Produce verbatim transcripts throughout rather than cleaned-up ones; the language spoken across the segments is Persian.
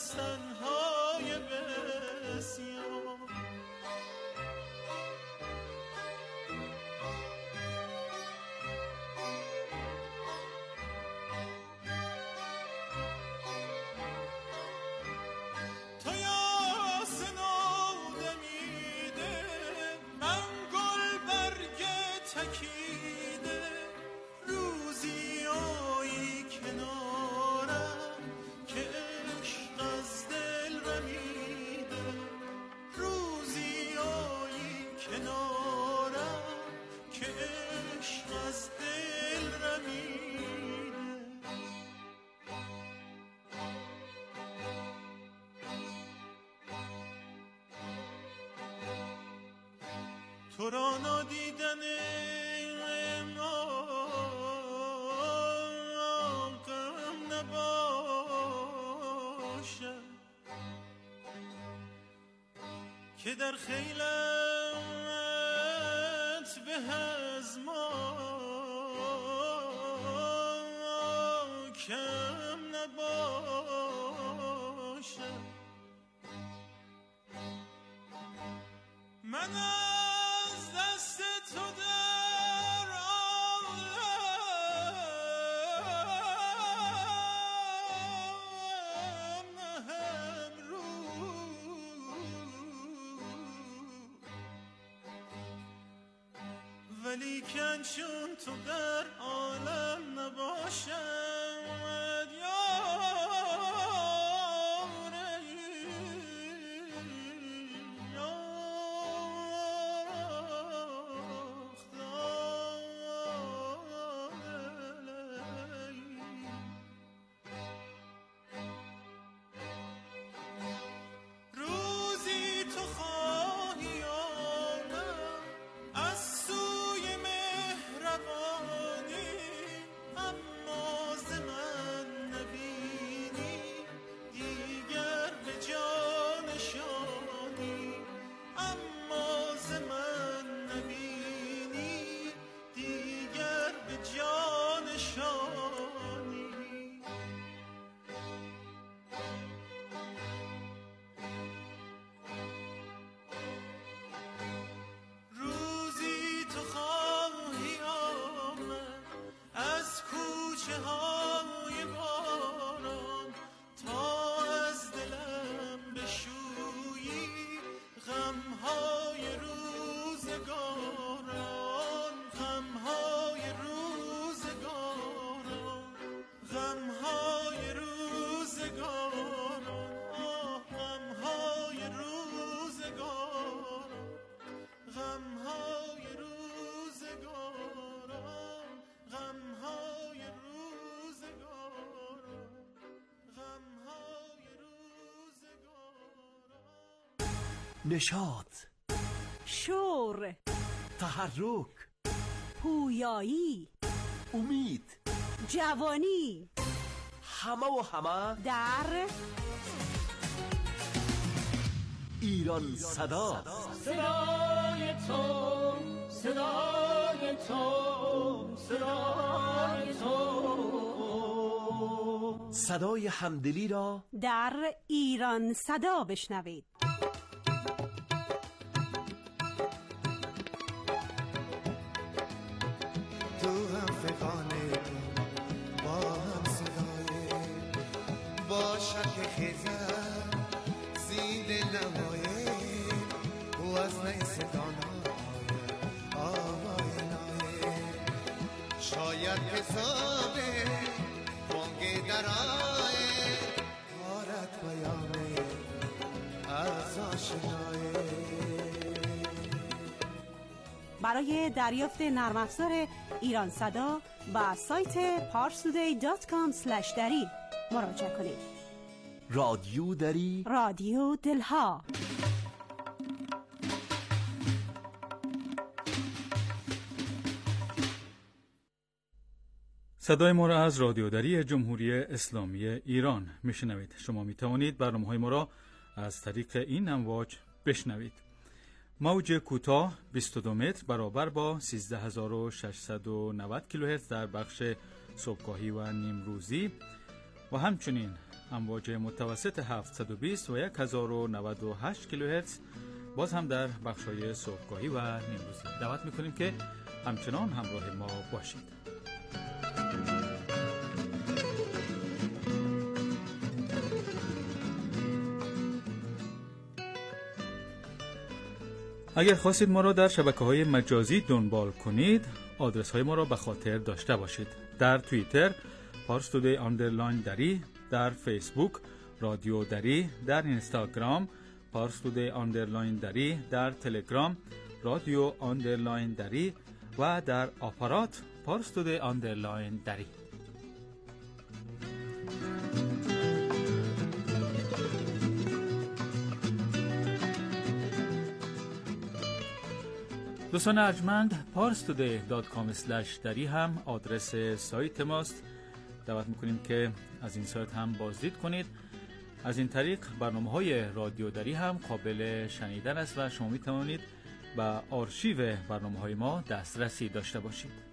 داستان‌های بسیار. تو یاسین آدمیده، من گل برگ تکیده، روزی آیی کنارم که عشق از دل رمیده، روزی آیی کنارم که عشق از دل رمیده. تو را نادیدن غم نباشد که در خیلت به از ما کم نباشد. من از دست تو در عالم نهم رو، ولیکن چون تو در عالم نباشد نشاط، شور، تحرک، پویایی، امید، جوانی، همه و همه در ایران صدا. صدای تو، صدای تو، صدای تو، صدای همدلی را در ایران صدا بشنوید. باشد که خیزم زیده نمایه او از نیستان آوای نایه شاید حسابه بانگی در آیه کارت بیامه از آشنایه. برای دریافت نرم افزار ایران صدا با سایت پارسودی دات کام اسلش دری مراجعه کنید. رادیو دری، رادیو دلها. صدای ما را از رادیو دری جمهوری اسلامی ایران میشنوید. شما می توانید برنامه‌های ما را از طریق این امواج بشنوید. موج کوتاه بیست و دو متر برابر با سیزده هزار و ششصد و نود کیلوهرتز در بخش صبحگاهی و نیمروزی و همچنین امواج متوسط هفتصد و بیست و هزار و نود و هشت کیلوهرتز، باز هم در بخشای صبحگاهی و نیمروزی. دعوت میکنیم که همچنان همراه ما باشید. اگر خواستید ما را در شبکه‌های مجازی دنبال کنید، آدرس‌های ما را به خاطر داشته باشید. در توییتر پارس تودی آندرلاین دری، در فیسبوک رادیو دری، در اینستاگرام پارس تودی آندرلاین دری، در تلگرام رادیو آندرلاین دری و در آپارات پارس تودی آندرلاین دری. دوستان ارجمند، پارس تودی دات کام اسلش دری هم آدرس سایت ماست. دعوت میکنیم که از این سایت هم بازدید کنید. از این طریق برنامه‌های رادیو دری هم قابل شنیدن است و شما میتوانید به آرشیو برنامه‌های ما دسترسی داشته باشید.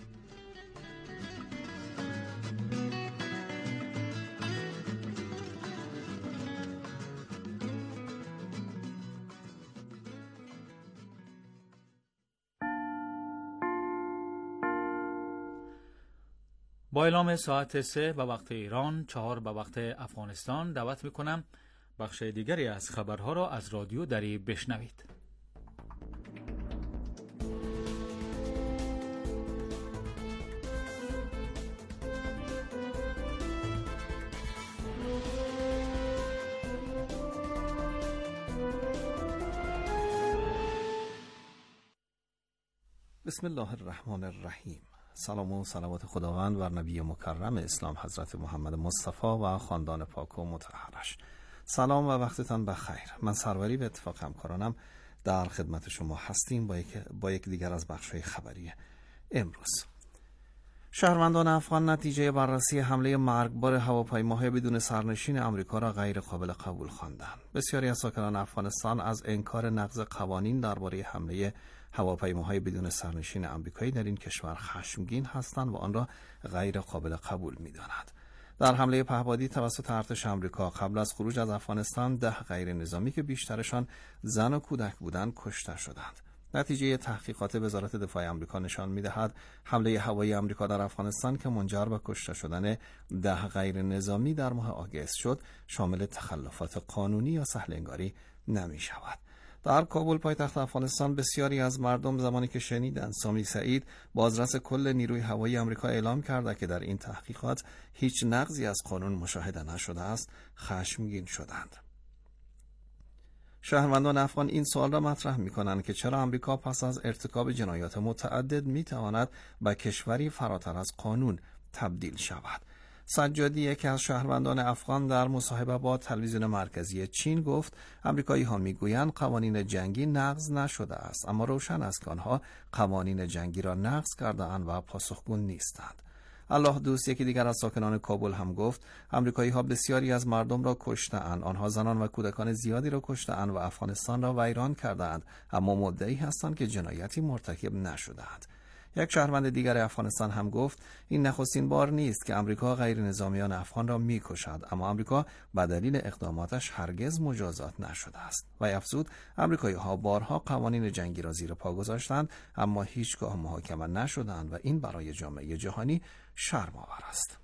با اعلام ساعت سه به وقت ایران، چهار به وقت افغانستان، دعوت میکنم بخش دیگری از خبرها را از رادیو دری بشنوید. بسم الله الرحمن الرحیم. سلام و صلوات خداوند بر نبی مکرم اسلام حضرت محمد مصطفی و خاندان پاک و مطهرش. سلام و وقتتان بخیر. من سروری به اتفاق همکارانم در خدمت شما هستیم با یک, با یک دیگر از بخش‌های خبری امروز. شهروندان افغان نتیجه بررسی حمله مرگبار هواپیماهای بدون سرنشین آمریکا را غیر قابل قبول خواندند. بسیاری از ساکنان افغانستان از انکار نقض قوانین درباره حمله هواپیماهای بدون سرنشین آمریکایی در این کشور خشمگین هستند و آن را غیر قابل قبول می‌دانند. در حمله پهپادی توسط ارتش آمریکا قبل از خروج از افغانستان ده غیر نظامی که بیشترشان زن و کودک بودند کشته شدند. نتیجه تحقیقات وزارت دفاع آمریکا نشان می‌دهد حمله هوایی آمریکا در افغانستان که منجر به کشته شدن ده غیر نظامی در ماه آگوست شد، شامل تخلفات قانونی یا سهل‌انگاری نمی‌شود. در کابل پایتخت افغانستان بسیاری از مردم زمانی که شنیدند سامی سعید بازرس کل نیروی هوایی آمریکا اعلام کرده که در این تحقیقات هیچ نقضی از قانون مشاهده نشده است، خشمگین شدند. شهروندان افغان این سوال را مطرح می‌کنند که چرا آمریکا پس از ارتکاب جنایات متعدد می‌تواند به کشوری فراتر از قانون تبدیل شود. سجادی، یکی از شهروندان افغان، در مصاحبه با تلویزیون مرکزی چین گفت آمریکایی‌ها میگویند قوانین جنگی نقض نشده است، اما روشن است که آنها قوانین جنگی را نقض کرده‌اند و پاسخگو نیستند. الله دوست، یکی دیگر از ساکنان کابل، هم گفت آمریکایی‌ها بسیاری از مردم را کشته‌اند، آنها زنان و کودکان زیادی را کشته‌اند و افغانستان را ویران کرده‌اند، اما مدعی هستند که جنایتی مرتکب نشده‌اند. یک شهروند دیگر افغانستان هم گفت این نخستین بار نیست که آمریکا غیر نظامیان افغان را می‌کشد، اما آمریکا به دلیل اقداماتش هرگز مجازات نشده است. و افزود آمریکایی‌ها بارها قوانین جنگی را زیر پا گذاشتند اما هیچگاه محاکمه نشدند و این برای جامعه جهانی شرم‌آور است.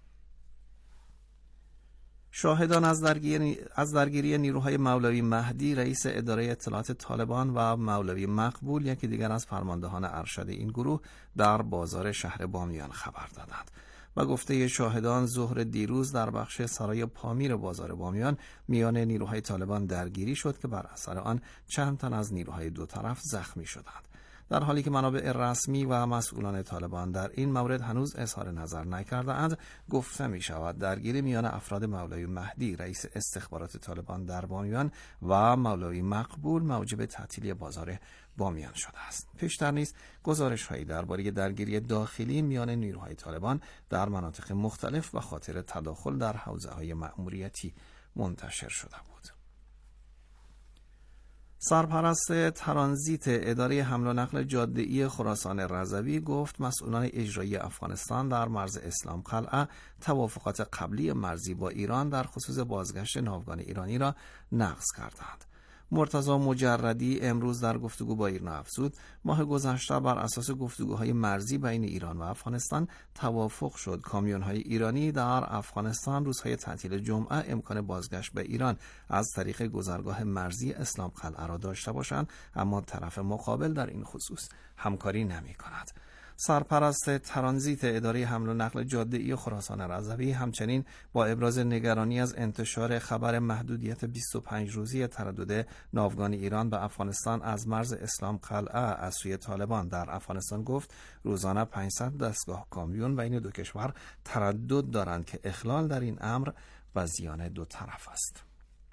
شاهدان از درگیری از درگیری نیروهای مولوی مهدی، رئیس اداره اطلاعات طالبان، و مولوی مقبول، یکی دیگر از فرماندهان ارشد این گروه، در بازار شهر بامیان خبر دادند. و گفته شاهدان ظهر دیروز در بخش سرای پامیر بازار بامیان میان نیروهای طالبان درگیری شد که بر اثر آن چند تن از نیروهای دو طرف زخمی شدند. در حالی که منابع رسمی و مسئولان طالبان در این مورد هنوز اظهار نظر نکرده‌اند، گفته می شود درگیری میان افراد مولوی مهدی، رئیس استخبارات طالبان در بامیان، و مولوی مقبول موجب تعطیلی بازار بامیان شده است. پیشتر نیز گزارش‌هایی درباره درگیری داخلی میان نیروهای طالبان در مناطق مختلف به خاطر تداخل در حوزه‌های مأموریتی منتشر شده بود. سرپرست ترانزیت اداره حمل و نقل جاده‌ای خراسان رضوی گفت مسئولان اجرایی افغانستان در مرز اسلام قلعه توافقات قبلی مرزی با ایران در خصوص بازگشت ناوگان ایرانی را نقض کردند. مرتضی مجردی امروز در گفتگو با ایرنا افزود ماه گذشته بر اساس گفتگوهای مرزی بین ایران و افغانستان توافق شد کامیون‌های ایرانی در افغانستان روزهای تعطیل جمعه امکان بازگشت به ایران از طریق گذرگاه مرزی اسلام قلعه را داشته باشند، اما طرف مقابل در این خصوص همکاری نمی‌کند. سرپرست ترانزیت اداره حمل و نقل جاده‌ای خراسان رضوی همچنین با ابراز نگرانی از انتشار خبر محدودیت بیست و پنج روزی تردد ناوگان ایران به افغانستان از مرز اسلام قلعه از سوی طالبان در افغانستان گفت روزانه پانصد دستگاه کامیون بین دو کشور تردد دارند که اخلال در این امر و زیان دو طرف است.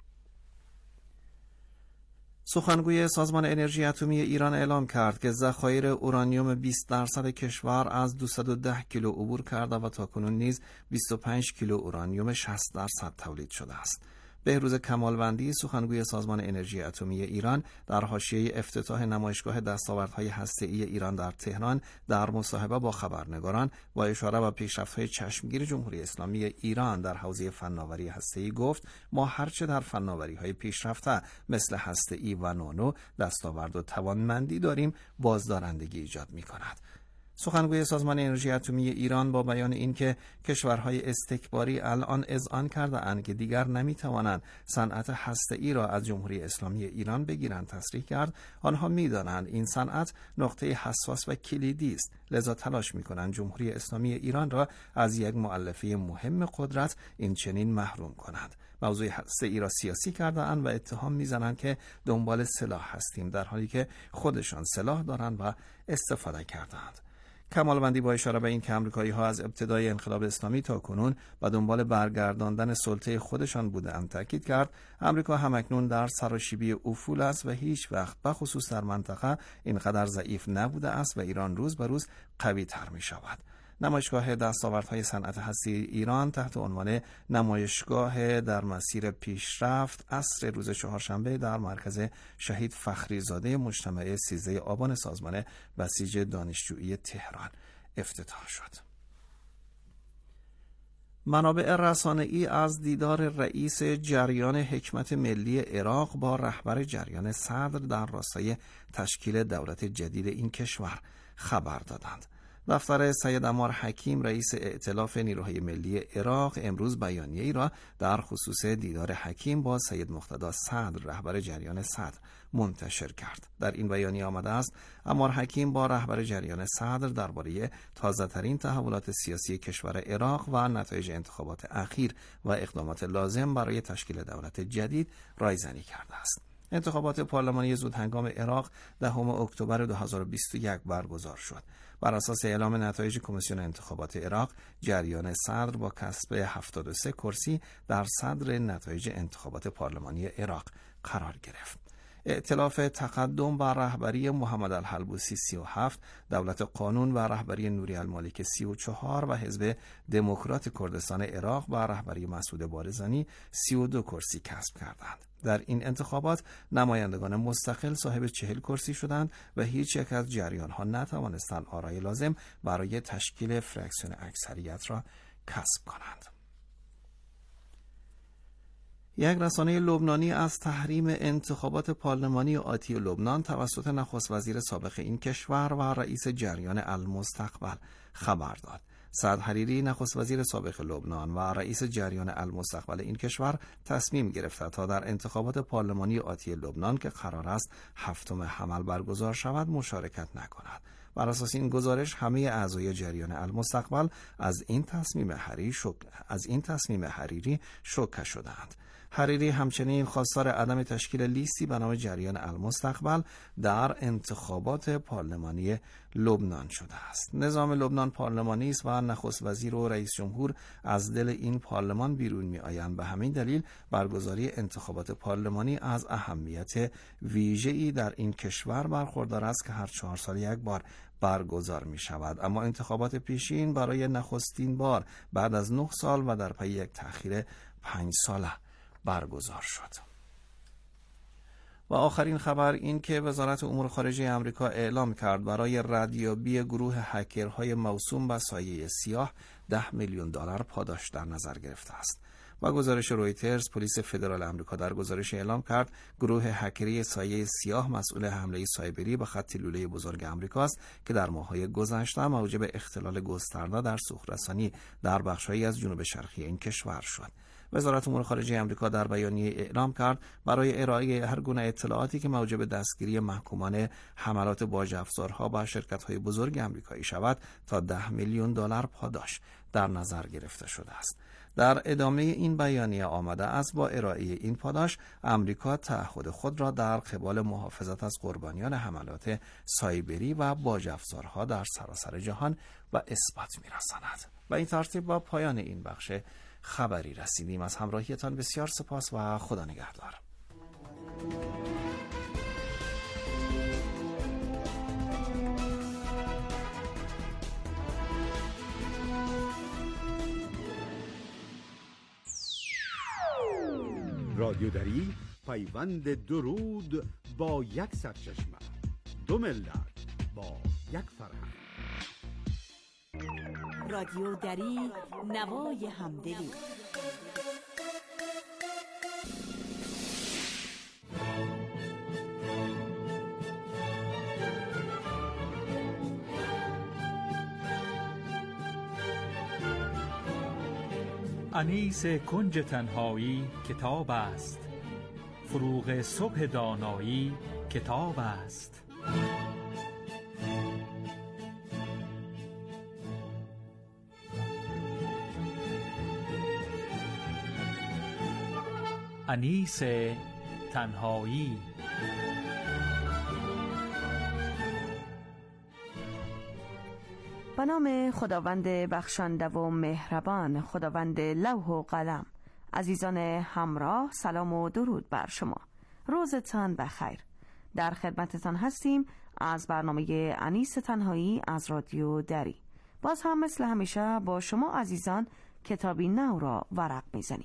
سخنگوی سازمان انرژی اتمی ایران اعلام کرد که ذخایر اورانیوم بیست درصد کشور از دویست و ده کیلو عبور کرده و تاکنون نیز بیست و پنج کیلو اورانیوم شصت درصد تولید شده است. بهروز کمالوندی سخنگوی سازمان انرژی اتمی ایران در حاشیه افتتاح نمایشگاه دستاوردهای هسته‌ای ایران در تهران در مصاحبه با خبرنگاران با اشاره به پیشرفت‌های چشمگیر جمهوری اسلامی ایران در حوزه فناوری هسته‌ای گفت ما هرچه در فناوری‌های پیشرفته مثل هسته‌ای و نانو دستاورد و توانمندی داریم بازدارندگی ایجاد می‌کند. سخنگوی سازمان انرژی اتمی ایران با بیان اینکه کشورهای استکباری الان اذعان کرده اند که دیگر نمیتوانند صنعت هسته‌ای را از جمهوری اسلامی ایران بگیرند تصریح کرد آنها میدانند این صنعت نقطه حساس و کلیدی است، لذا تلاش میکنند جمهوری اسلامی ایران را از یک مؤلفه مهم قدرت این چنین محروم کنند. موضوع هسته‌ای را سیاسی کرده اند و اتهام میزنند که دنبال سلاح هستیم در حالی که خودشان سلاح دارند و استفاده کردند. کمالوندی با اشاره به این که آمریکایی‌ها از ابتدای انقلاب اسلامی تا کنون و دنبال برگرداندن سلطه خودشان بودند تاکید کرد آمریکا همکنون در سراشیبی افول است و هیچ وقت بخصوص در منطقه اینقدر ضعیف نبوده است و ایران روز به روز قوی تر می شود. نمایشگاه دستاوردهای صنعت هسته ایران تحت عنوان نمایشگاه در مسیر پیشرفت عصر روز چهارشنبه در مرکز شهید فخریزاده مجتمع سیزده آبان سازمان بسیج دانشجویی تهران افتتاح شد. منابع رسانه‌ای از دیدار رئیس جریان حکمت ملی عراق با رهبر جریان صدر در راستای تشکیل دولت جدید این کشور خبر دادند. دفتر سید عمار حکیم رئیس ائتلاف نیروهای ملی عراق امروز بیانیه‌ای را در خصوص دیدار حکیم با سید مقتدا صدر رهبر جریان صدر منتشر کرد. در این بیانیه آمده است عمار حکیم با رهبر جریان صدر درباره تازه‌ترین تحولات سیاسی کشور عراق و نتایج انتخابات اخیر و اقدامات لازم برای تشکیل دولت جدید رایزنی کرده است. انتخابات پارلمانی زودهنگام عراق دهم اکتبر دو هزار و بیست و یک برگزار شد. بر اساس اعلام نتایج کمیسیون انتخابات عراق، جریان صدر با کسب هفتاد و سه کرسی در صدر نتایج انتخابات پارلمانی عراق قرار گرفت. ائتلاف تقدم و رهبری محمد الحلبوسی سی و هفت، دولت قانون و رهبری نوری المالک سی و چهار و حزب دموکرات کردستان عراق و رهبری مسعود بارزانی سی و دو کرسی کسب کردند. در این انتخابات نمایندگان مستقل صاحب چهل کرسی شدند و هیچ یک از جریان‌ها نتوانستند آرای لازم برای تشکیل فرکسیون اکثریت را کسب کنند. یک رسانه لبنانی از تحریم انتخابات پارلمانی آتی لبنان توسط نخست وزیر سابق این کشور و رئیس جریان المستقبل خبر داد. سعد حریری نخست وزیر سابق لبنان و رئیس جریان المستقبل این کشور تصمیم گرفته تا در انتخابات پارلمانی آتی لبنان که قرار است هفتم حمل برگزار شود مشارکت نکند. بر اساس این گزارش همه اعضای جریان المستقبل از این تصمیم حریری شک... از این تصمیم حریری شوکه شدند. حریری همچنین خواستار عدم تشکیل لیستی به نام جریان المستقبل در انتخابات پارلمانی لبنان شده است. نظام لبنان پارلمانی است و نخست وزیر و رئیس جمهور از دل این پارلمان بیرون می آیند. به همین دلیل برگزاری انتخابات پارلمانی از اهمیت ویژه‌ای در این کشور برخوردار است که هر چهار سال یک بار برگزار می شود. اما انتخابات پیشین برای نخستین بار بعد از نه سال و در پی یک تأخیر پنج ساله برگزار شد. و آخرین خبر این که وزارت امور خارجه آمریکا اعلام کرد برای ردیابی گروه هکرهای موسوم به سایه سیاه ده میلیون دلار پاداش در نظر گرفته است. با گزارش رویترز، پلیس فدرال آمریکا در گزارش اعلام کرد گروه هکری سایه سیاه مسئول حمله سایبری به خط لوله بزرگ آمریکا است که در ماه‌های گذشته موجب اختلال گسترده در سوخت‌رسانی در بخش‌هایی از جنوب شرقی این کشور شد. وزارت امور خارجه آمریکا در بیانیه اعلام کرد برای ارائه هر گونه اطلاعاتی که موجب دستگیری محکومان حملات باج‌افزارها با شرکت‌های بزرگ آمریکایی شود تا ده میلیون دلار پاداش در نظر گرفته شده است. در ادامه این بیانیه آمده است با ارائه این پاداش آمریکا تعهد خود را در قبال محافظت از قربانیان حملات سایبری و باج‌افزارها در سراسر جهان و اثبات می‌رساند. و این ترتیب با پایان این بخش خبری رسیدیم. از همراهیتان بسیار سپاس و خدا نگهدار. رادیودری پیوند درود با یک سرچشمه، دو ملت با یک فرهنگ. رادیو دری، نوای همدلی. انیس کنج تنهایی کتاب است، فروغ صبح دانایی کتاب است. انیس تنهایی. به نام خداوند بخشنده و مهربان، خداوند لوح و قلم. عزیزان همراه، سلام و درود بر شما. روزتان بخیر. در خدمتتان هستیم از برنامه انیس تنهایی از رادیو دری. باز هم مثل همیشه با شما عزیزان کتابی نو را ورق میزنیم.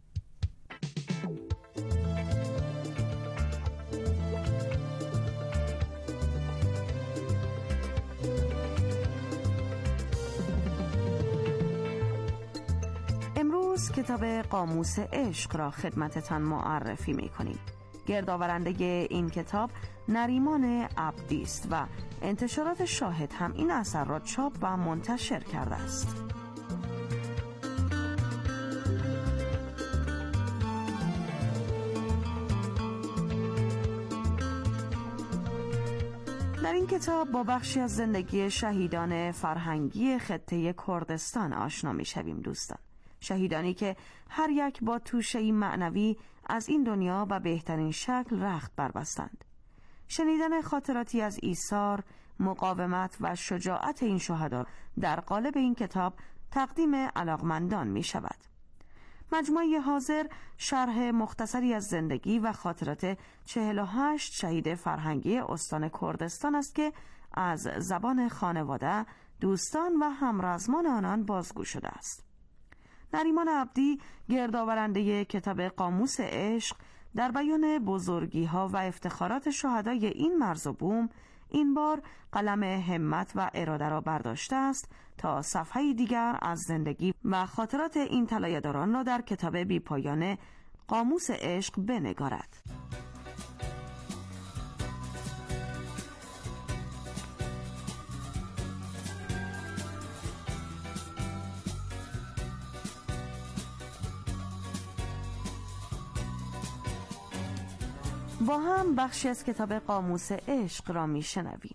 امروز کتاب قاموس عشق را خدمتتان معرفی می‌کنیم. گردآورنده این کتاب نریمان عبدی است و انتشارات شاهد هم این اثر را چاپ و منتشر کرده است. در این کتاب با بخشی از زندگی شهیدان فرهنگی خطه کردستان آشنا می‌شویم دوستان. شهیدانی که هر یک با توشه‌ای معنوی از این دنیا به بهترین شکل رخت بربستند. شنیدن خاطراتی از ایثار، مقاومت و شجاعت این شهدا در قالب این کتاب تقدیم علاقمندان می شود. مجموعه حاضر شرح مختصری از زندگی و خاطرات چهل و هشت شهید فرهنگی استان کردستان است که از زبان خانواده، دوستان و همرزمان آنان بازگو شده است. نریمان عبدی گردآورنده کتاب قاموس عشق در بیان بزرگی ها و افتخارات شهدای این مرز و بوم این بار قلم همت و اراده را برداشته است تا صفحه دیگر از زندگی و خاطرات این طلایه‌داران را در کتاب بی پایان قاموس عشق بنگارد. با هم بخشی از کتاب قاموس عشق را می شنویم.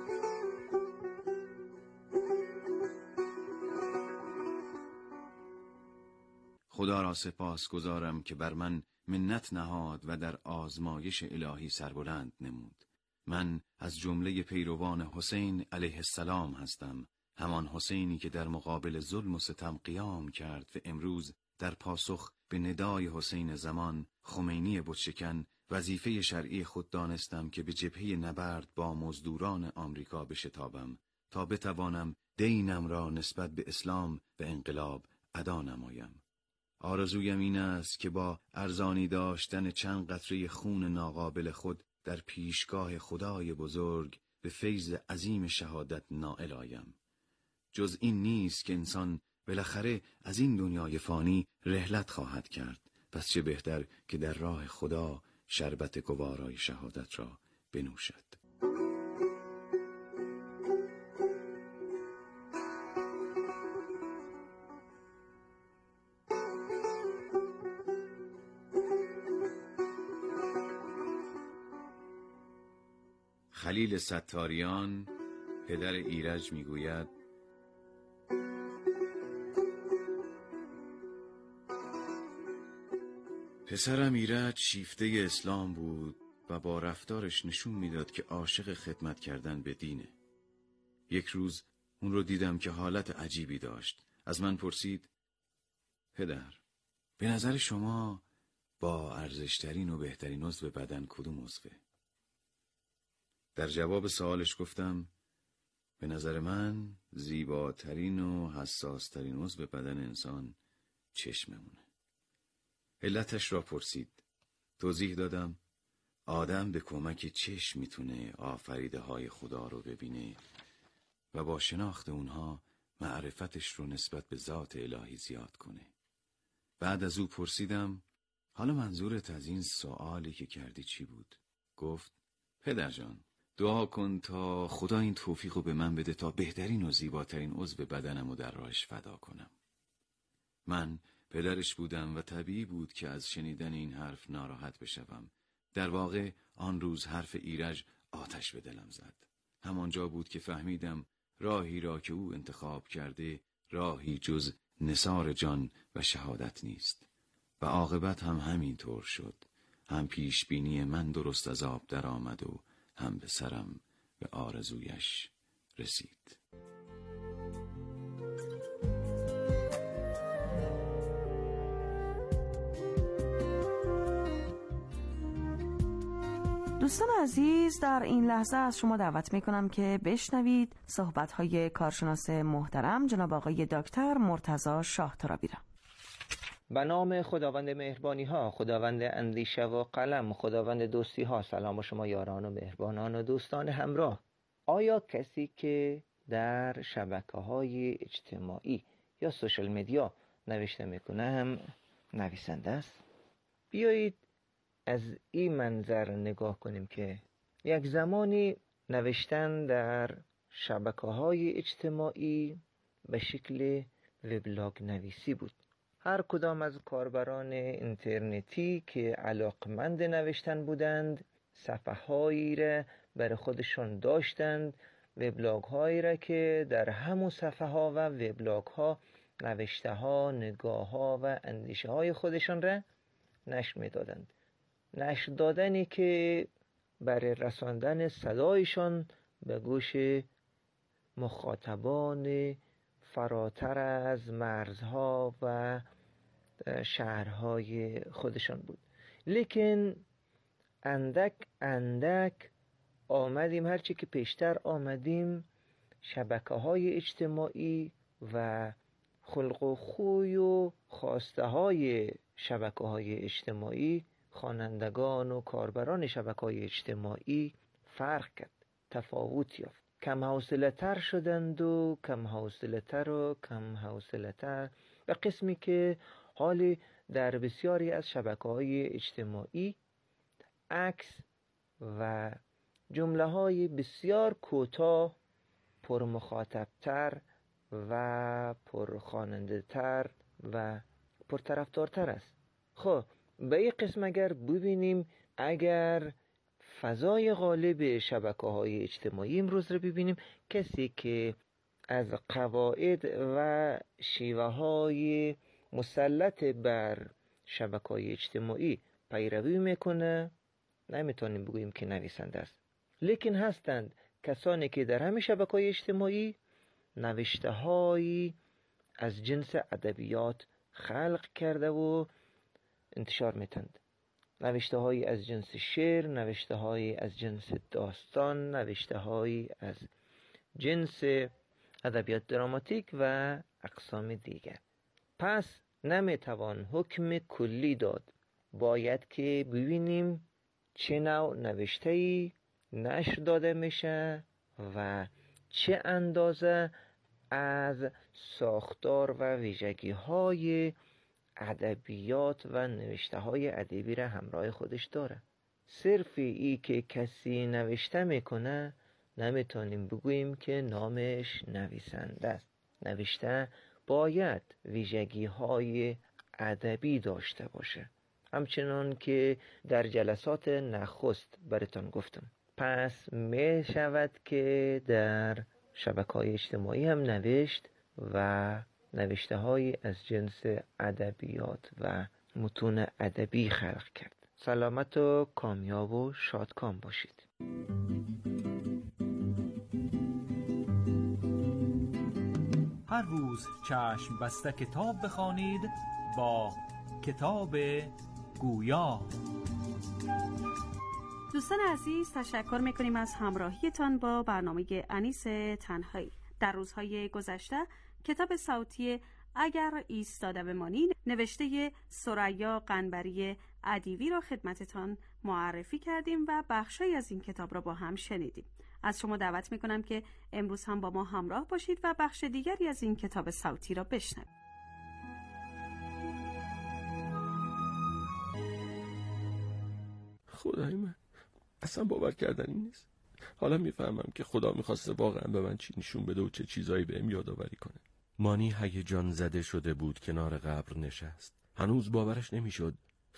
خدا را سپاس گزارم که بر من منت نهاد و در آزمایش الهی سربلند نمود. من از جمله پیروان حسین علیه السلام هستم، همان حسینی که در مقابل ظلم و ستم قیام کرد و امروز در پاسخ به ندای حسین زمان خمینی بتشکن وظیفه شرعی خود دانستم که به جبهه نبرد با مزدوران آمریکا بشتابم تا بتوانم دینم را نسبت به اسلام و انقلاب ادا نمایم. آرزویم این است که با ارزانی داشتن چند قطره خون ناقابل خود در پیشگاه خدای بزرگ به فیض عظیم شهادت نائل آیم. جز این نیست که انسان بالاخره از این دنیای فانی رحلت خواهد کرد، پس چه بهتر که در راه خدا شربت گوارای شهادت را بنوشد. خلیل ستاریان پدر ایرج میگوید: پسرم ایرج شیفته اسلام بود و با رفتارش نشون میداد که عاشق خدمت کردن به دینه. یک روز اون رو دیدم که حالت عجیبی داشت. از من پرسید: پدر، به نظر شما با ارزشترین و بهترین عضو بدن کدوم عضوه؟ در جواب سوالش گفتم: به نظر من زیباترین و حساسترین عضو بدن انسان چشممونه. علتش را پرسید. توضیح دادم: آدم به کمک چشم میتونه آفریده های خدا رو ببینه و با شناخت اونها معرفتش رو نسبت به ذات الهی زیاد کنه. بعد از او پرسیدم: حالا منظورت از این سوالی که کردی چی بود؟ گفت: پدر جان، دعا کن تا خدا این توفیق رو به من بده تا بهترین و زیباترین عضو بدنم رو در راهش فدا کنم. من پدرش بودم و طبیعی بود که از شنیدن این حرف ناراحت بشوم. در واقع آن روز حرف ایرج آتش به دلم زد. همانجا بود که فهمیدم راهی را که او انتخاب کرده راهی جز نثار جان و شهادت نیست. و عاقبت هم همین طور شد. هم پیش بینی من درست از آب در آمد و هم به سرم به آرزویش رسید. دوستان عزیز، در این لحظه از شما دعوت میکنم که بشنوید صحبت‌های کارشناس محترم جناب آقای دکتر مرتضی شاهترابی را. به نام خداوند مهربانی ها، خداوند اندیشه و قلم، خداوند دوستی ها، سلام شما یاران و مهربانان و دوستان همراه. آیا کسی که در شبکه‌های اجتماعی یا سوشال مدیا نوشته میکنه هم نویسنده است؟ بیایید از این منظر نگاه کنیم که یک زمانی نوشتن در شبکه‌های اجتماعی به شکل وبلاگ نویسی بود. هر کدام از کاربران اینترنتی که علاقمند نوشتن بودند صفحه‌هایی را برای خودشون داشتند، وبلاگ‌هایی را که در همون صفحه‌ها و وبلاگ‌ها نوشته‌ها، نگاه‌ها و اندیشه‌های خودشون را نشر می‌دادند. نشر دادنی که برای رساندن صدایشان به گوش مخاطبان فراتر از مرزها و شهرهای خودشان بود. لیکن اندک اندک آمدیم، هرچی که پیشتر آمدیم شبکه‌های اجتماعی و خلق و خوی و خواسته های شبکه‌های اجتماعی، خوانندگان و کاربران شبکه‌های اجتماعی فرق کرد، تفاوت یافت. کم حوصله تر شدند و کم حوصله تر و کم حوصله تر به قسمی که حالی در بسیاری از شبکه‌های اجتماعی عکس و جمله‌های بسیار کوتاه پر مخاطب تر و پر خواننده تر و پر طرفدارتر است. خب به این قسم اگر ببینیم، اگر فضای غالب شبکه‌های اجتماعی امروز رو ببینیم، کسی که از قواعد و شیوه‌های مسلط بر شبکه‌های اجتماعی پیروی میکنه، نمیتونیم بگوییم که نویسنده است. لیکن هستند کسانی که در همین شبکه‌های اجتماعی نوشته‌هایی از جنس ادبیات خلق کرده و انتشار میتند. نوشته‌هایی از جنس شعر، نوشته‌هایی از جنس داستان، نوشته‌هایی از جنس ادبیات دراماتیک و اقسام دیگر. پس نمیتوان حکم کلی داد. باید که ببینیم چه نوع نوشته‌ای نشر داده میشه و چه اندازه از ساختار و ویژگی‌های ادبیات و نوشته‌های ادبی را همراه خودش داره. صرف ای که کسی نوشته میکنه نمیتونیم بگوییم که نامش نویسنده است. نوشته باید ویژگی‌های ادبی داشته باشه، همچنان که در جلسات نخست براتون گفتم. پس می شود که در شبکه‌های اجتماعی هم نوشت و نوشته های از جنس ادبیات و متون ادبی خلق کرد. سلامت و کامیاب و شادکام باشید. هر روز چشم بسته کتاب بخوانید با کتاب گویا. دوستان عزیز، تشکر میکنیم از همراهیتان با برنامه انیس تنهایی. در روزهای گذشته کتاب صوتی اگر ایستاده بمانی نوشته ثریا قنبری ادیبی را خدمتتان معرفی کردیم و بخشی از این کتاب را با هم شنیدیم. از شما دعوت میکنم که امروز هم با ما همراه باشید و بخش دیگری از این کتاب صوتی را بشنوید. خدای من، اصلا باور کردنی نیست. حالا میفهمم که خدا میخواسته واقعا به من چی نشون بده و چه چیزایی بهم یادآوری کنه. مانی هیجان زده شده بود کنار قبر نشست. هنوز باورش نمیشد.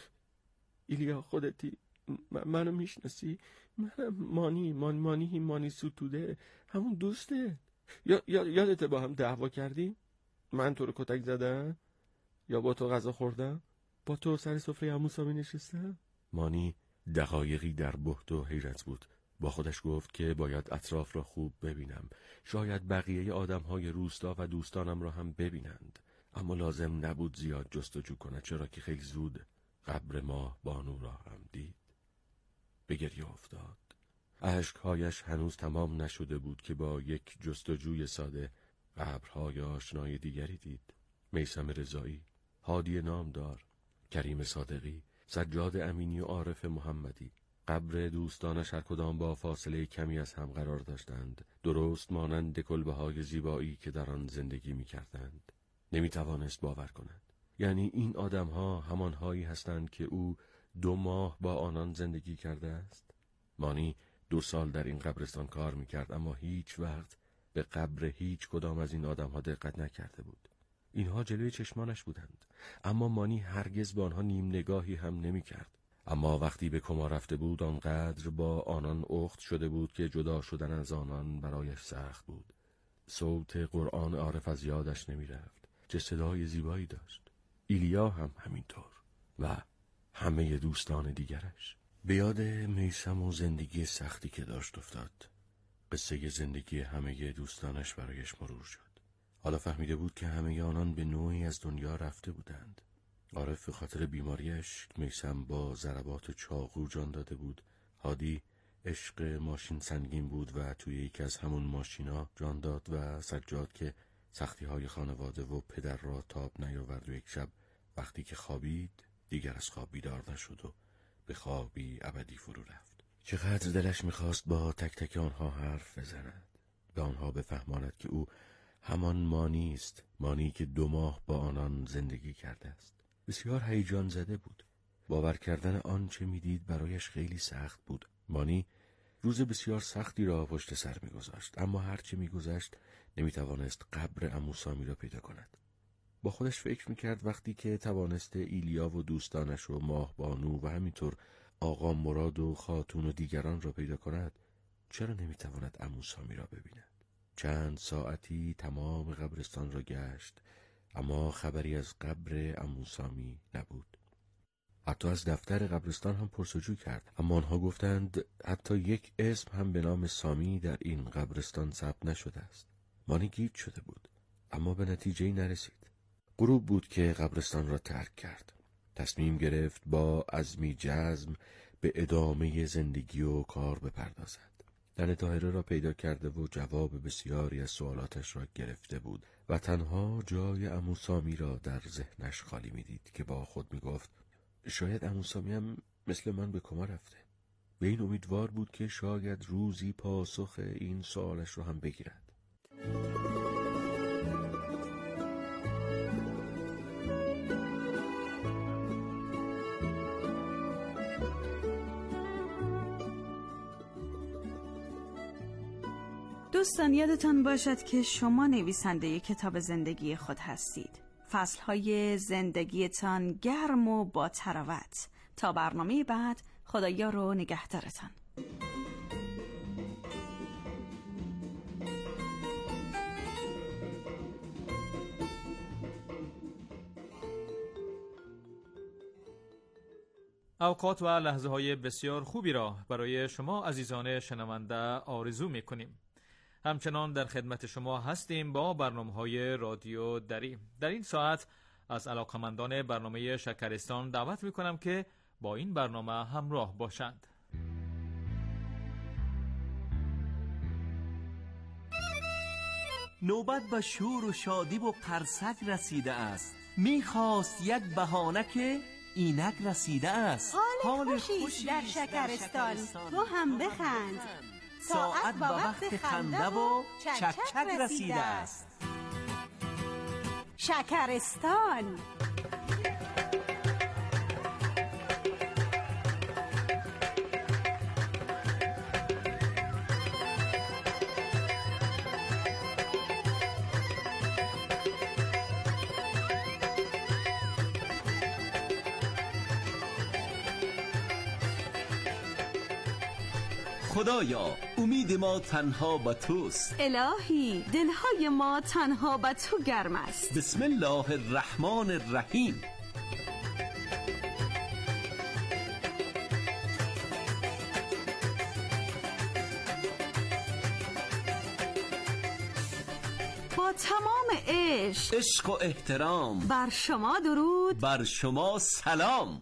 ایلیا خودتی؟ م- منو میشناسی؟ منم مانی مانی مانی مانی ستوده، همون دوسته. یا یا یادته با هم دعوا کردیم؟ من تو رو کتک زدم؟ یا با تو غذا خوردم؟ با تو سر سفره عمو سامی نشستم؟ مانی دقایقی در بهت و حیرت بود. با خودش گفت که باید اطراف را خوب ببینم. شاید بقیه آدم‌های روستا و دوستانم را هم ببینند. اما لازم نبود زیاد جستجو کند، چرا که خیلی زود قبر ماه بانو را هم دید. به گریه افتاد. اشک‌هایش هنوز تمام نشده بود که با یک جستجوی ساده قبرهای آشنای دیگری دید. میثم رضایی، هادی نامدار، کریم صادقی، سجاد امینی و عارف محمدی. قبر دوستانش هر کدام با فاصله کمی از هم قرار داشتند، درست مانند کلبه‌های زیبایی که در آن زندگی می‌کردند. نمی‌توانست باور کند. یعنی این آدم‌ها همان‌هایی هستند که او دو ماه با آنان زندگی کرده است. مانی دو سال در این قبرستان کار می‌کرد، اما هیچ وقت به قبر هیچ کدام از این آدم‌ها دقت نکرده بود. اینها جلوی چشمانش بودند، اما مانی هرگز به آنها نیم نگاهی هم نمی‌کرد. اما وقتی به کما رفته بود آنقدر با آنان اخت شده بود که جدا شدن از آنان برایش سخت بود. صوت قرآن عارف از یادش نمی رفت. چه صدای زیبایی داشت. ایلیا هم همینطور و همه دوستان دیگرش. به یاد میثم و زندگی سختی که داشت افتاد. قصه زندگی همه دوستانش برایش مرور شد. حالا فهمیده بود که همه آنان به نوعی از دنیا رفته بودند. عارف به خاطر بیماریش، میثم با ضربات چاقو جان داده بود. هادی عشق ماشین سنگین بود و توی یکی از همون ماشینا جان داد و سجاد که سختی های خانواده و پدر را تاب نیاورد و یک شب وقتی که خوابید دیگر از خواب بیدار نشد و به خوابی ابدی فرو رفت. چقدر دلش میخواست با تک تک آنها حرف بزند، به آنها بفهماند که او همان مانی است، مانی که دو ماه با آنان زندگی کرده است. بسیار هیجان زده بود. باور کردن آنچه میدید برایش خیلی سخت بود. مانی روز بسیار سختی را پشت سر میگذاشت، اما هرچه میگذشت نمیتوانست قبر عمو سامی را پیدا کند. با خودش فکر میکرد وقتی که توانسته ایلیا و دوستانش و ماه بانو و همینطور آقا مراد و خاتون و دیگران را پیدا کند، چرا نمیتواند عمو سامی را ببیند؟ چند ساعتی تمام قبرستان را گشت، اما خبری از قبر عمو سامی نبود. حتی از دفتر قبرستان هم پرسجو کرد، اما آنها گفتند حتی یک اسم هم به نام سامی در این قبرستان ثبت نشده است. مانی گیج شده بود، اما به نتیجه‌ای نرسید. غروب بود که قبرستان را ترک کرد. تصمیم گرفت با عزمی جزم به ادامه زندگی و کار بپردازد. زن طاهره را پیدا کرده و جواب بسیاری از سوالاتش را گرفته بود و تنها جای عمو سامی را در ذهنش خالی می‌دید که با خود می‌گفت شاید عمو سامی هم مثل من به کما رفته. به این امیدوار بود که شاید روزی پاسخ این سوالش را هم بگیرد. دوستان یادتان باشد که شما نویسنده کتاب زندگی خود هستید. فصلهای زندگیتان گرم و با تراوت. تا برنامه بعد، خدایا رو نگهدارتان. اوقات و لحظه های بسیار خوبی را برای شما عزیزان شنونده آرزو می کنیم. همچنان در خدمت شما هستیم با برنامه‌های رادیو دری. در این ساعت از علاقمندان برنامه شکرستان دعوت می‌کنم که با این برنامه همراه باشند. نوبت به شور و شادی و قرصک رسیده است. می‌خواست یک بهانه که اینک رسیده است. حال خوشی در شکرستان، تو هم بخند. ساعت با وقت خنده و چک چک رسیده است. شکرستان. خدایا امید ما تنها به توست. الهی دلهای ما تنها به تو گرم است. بسم الله الرحمن الرحیم. با تمام عشق عشق و احترام بر شما درود، بر شما سلام.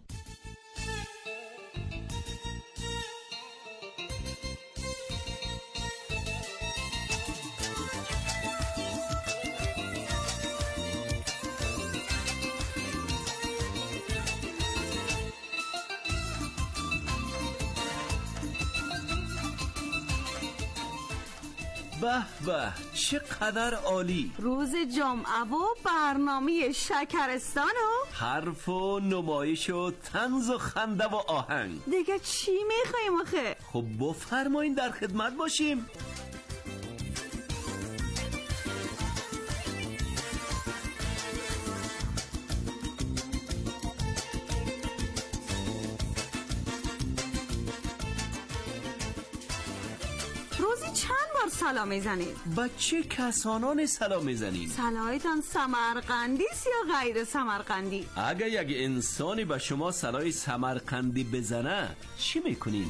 به به چقدر عالی. روز جمعه و برنامه شکرستان و حرف و نمایش و طنز و خنده و آهنگ. دیگه چی میخواییم آخه؟ خب بفرمایین در خدمت باشیم. سلام میزنید؟ با چه کسانان سلام میزنید؟ سلایتان سمرقندی یا غیر سمرقندی؟ اگه یک انسانی به شما سلای سمرقندی بزنه چی میکنین؟